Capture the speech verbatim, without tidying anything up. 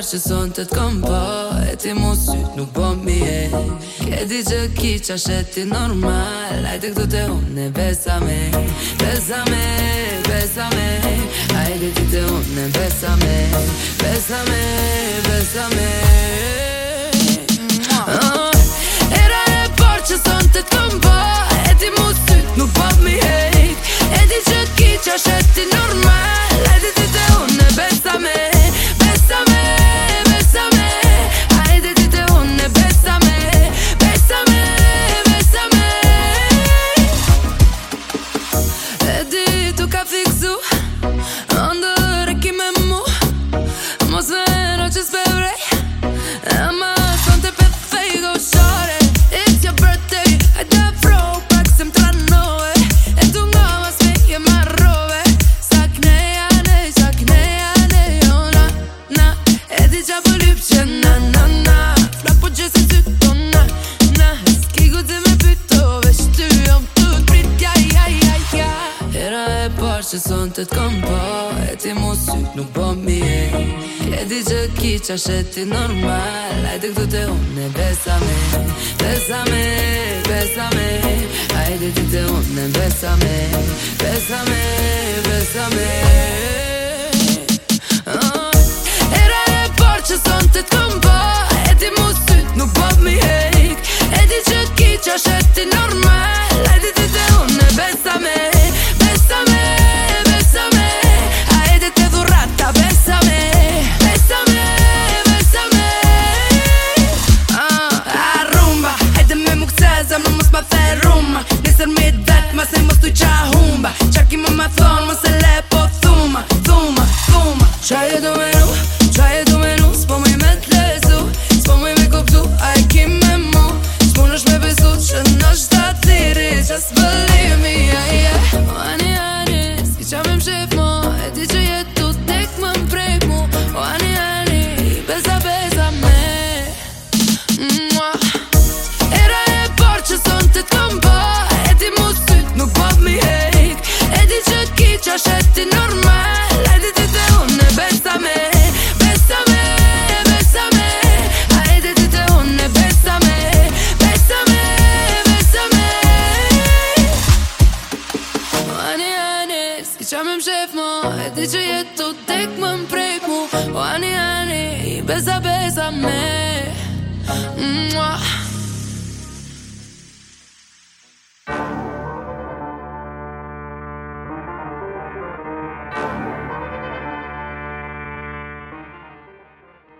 parë që son të t'kom po, e ti mu syt nuk po mi e. Ke di që ki qa sheti normal, hajde këtu te une besame, besame, besame. Hajde ti te une besame, besame, besame. Oh, era e parë që son të t'kom po, e ti mu syt nuk po mi hejt. E di që ki qa sheti normal, hajde ti te une besame, besame, besame. Hajde ti te une besame, besame, besame. E di tu ka fiksu ndër e ki me mu, mos vero që s'pe vrej, ama sonte pe fejgo shore. It's your birthday, hajde afro pak se m'tranoje, e tu nga mas me je marrove. Sakneja nej, sakneja nej, oh na, na. E di qa po lyp që na, na, na. Fla po gjese sy to na, na. S'ki ku ti me pytove, shty jom tut prit, ja, ja, ja, ja. Era e parë që son të t'kom po, e ti mu syt nuk po mi e. E di që ki qa sheti normal, hajde këtu te une besame, besame, besame. Hajde ti te une besame, besame, besame. Oh, era e parë që son të t'kom po, e ti mu syt nuk po mi hejt. E di që ki qa sheti normal, hajde ti te une besame, besame, besame. Hajde te dhurata besame, besame, besame. Ah, a rumba, hajde me mu këthe zemrë mos ma the rumba. Nesër me det, mas ne mos tu qa humba. Qa ki më ma thonë, mos e le po thuma, thuma, thuma. Qa je do menu, qa je do menu, s'po mu i me t'lezu, s'po mu i me kuptu, a e ki me mu. S'pun është me besu që në shtat thiri, just believe me, yeah, yeah. O ani, ani, s'ki qa me m'shef mo, e di që jetu tek më m'prek mu. O ani, ani, besa, besa me. Mua. Era e parë që son të t'kom po, e ti mu syt nuk po mi hejt. E di që ki qa sheti normal, hajde ti te une besame, besame, besame. Hajde ti te une besame, besame, besame. O ani, ani, s'ki qa me m'shef mo, e di që jetu tek më m'prek mu. O ani, ani, besa, besa me. Mua.